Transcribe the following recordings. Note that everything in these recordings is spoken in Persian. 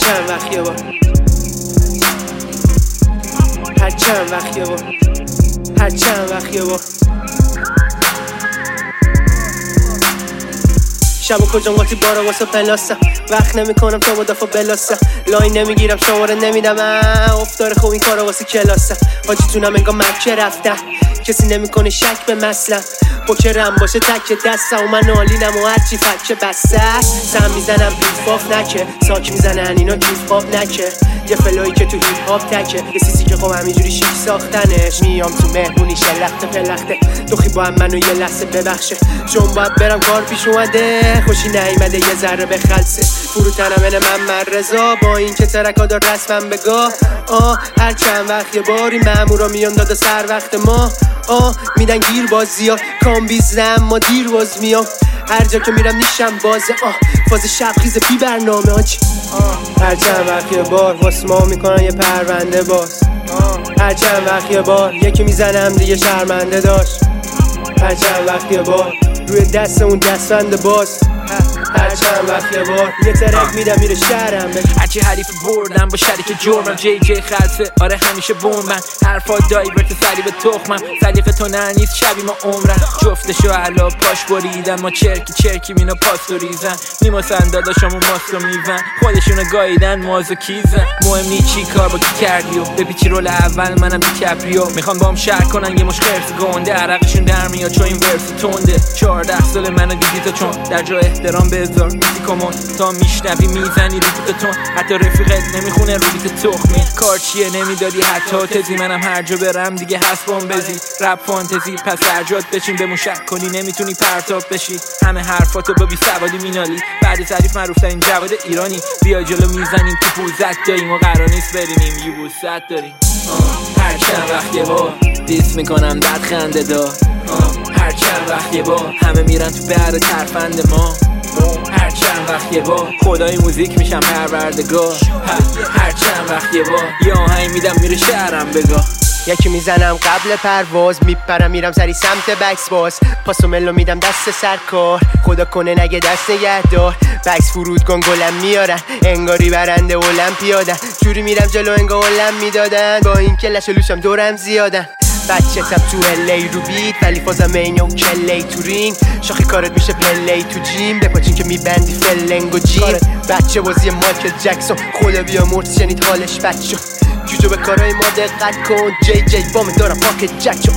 چند وقت یه بار، هر چند وقت یه بار، هر چند وقت یه بار. شب و کجا قاطی بارا واسه پلاستم، وقت نمی کنم تا با دفعه بلاستم، لاین نمیگیرم شماره نمیدم، افتار خوب این کارا واسه کلاستم. حاجی تونم انگار مکه رفتم، کسی نمیکنه شک به مثلا پوکرم باشه تک دستم و من آلینم و هرچی فکه بسته سم میزنم بیفاف نکه، ساک میزنن اینا کیف هاپ نکه، یه فلایی که تو هیپ هاپ تکه، یه سیسی که خب همینجوری شیک ساختنش. میام تو مهمونی شلخته پلخته، دوخی با هم منو یه لحظه ببخشه، چون باید برم کار پیش اومده، خوشی نیومده یه ذره به خلصه. فروتنم اینه من رضا، با این که ترکا دار رسمم بگاه. هر چند وقت یه باری مامورا میان داده سر وقت ما، میدن گیر بازیا کام بیزم ما دیر باز میام، هر جا که میرم نیشم بازه. فاز شب خیزه بی برنامه هاچی. هر چند وقت یه بار واسه ما میکنن یه پرونده باز، هر چند وقت یه بار یکی میزنم دیگه شرمنده داشت، هر چند وقت یه بار روی دست اون دستبند باز، هر چند وقت یه بار یه ترک میدم میره شهرم. هرچی حریف بردم با شریک جرمم، جی جی خلصه آره همیشه بومن، حرفا دایورت سری به تخمم، صدیق تو نه نیست شبی ما عمرن، جفتشو علا پاش بریدن، ما چرکی مینو پاستو ریزن، میماسن داداشامون ماستو میزن، خودشونو گاییدن مازو کیزن، مهم نی چی کار با کی کردیو، بپیچی رول اول منم دیکپریو، میخوان بام شهر کنن یه مش خرس گنده، عرقشون در میاد چون این ورس تنده، 14 سال منو دیدی تو چون در جا احترام بذار میسی کمون، تا میشنوی میزنی ریتتون، حتی رفیقت نمیخونه رویت تخمی، کار چیه نمیدادی حتی تزی، منم هر جا برم دیگه هست بام بزی، رپ فانتزی پس هرجات بچین به مشک کنی نمیتونی پرتاب بشی، همه حرفاتو با بی سوادی مینالی، بعد ظریف معروف ترین جواد ایرانی، بیا جلو میزنیم تو پوزت داریم و قرار نیست برینیم یبوست داریم. هر چند وقت یه بار دیس میکنم بد خنده دار، هر چند وقت یه بار همه میرن تو بر ترفند ما، هر چند وقت یه بار خدای موزیک میشم پروردگار، هر چند وقت یه بار یه آهنگ میدم میره شهرم بگاه، یکی میزنم قبل پرواز، میپرم میرم سری سمت بکس باز، پاسو ملو میدم دست سرکار، خدا کنه نگه دست نگهدار، بکس فرودگان گلم میارن انگاری برنده المپیادن، جوری میرم جلو انگار علم میدادن، با این که لش لوشم دورم زیادن، بچه تب تو الی رو بیت ولی فازم اینو و کلی تو رینگ، شاخی کارت میشه پلی تو جیم، بپاچین که میبندی فلنگ و جیم، بچه بازی مایکل جکسون خدا بیا مرد شنید حالش بد شد، جوجو به کارای ما دقت کن، جی جی بام دارم پاکت جک.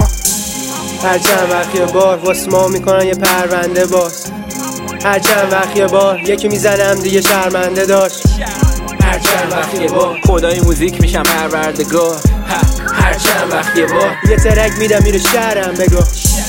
هر چند وقت یه بار واسه ما میکنن یه پرونده باز، هر چند وقت یه بار یکی میزنم دیگه شرمنده داشت، هر چند وقت یه بار خدای موزیک میشم پروردگار، هر چند وقت یه بار یه ترک میدم میره شهرم بگو.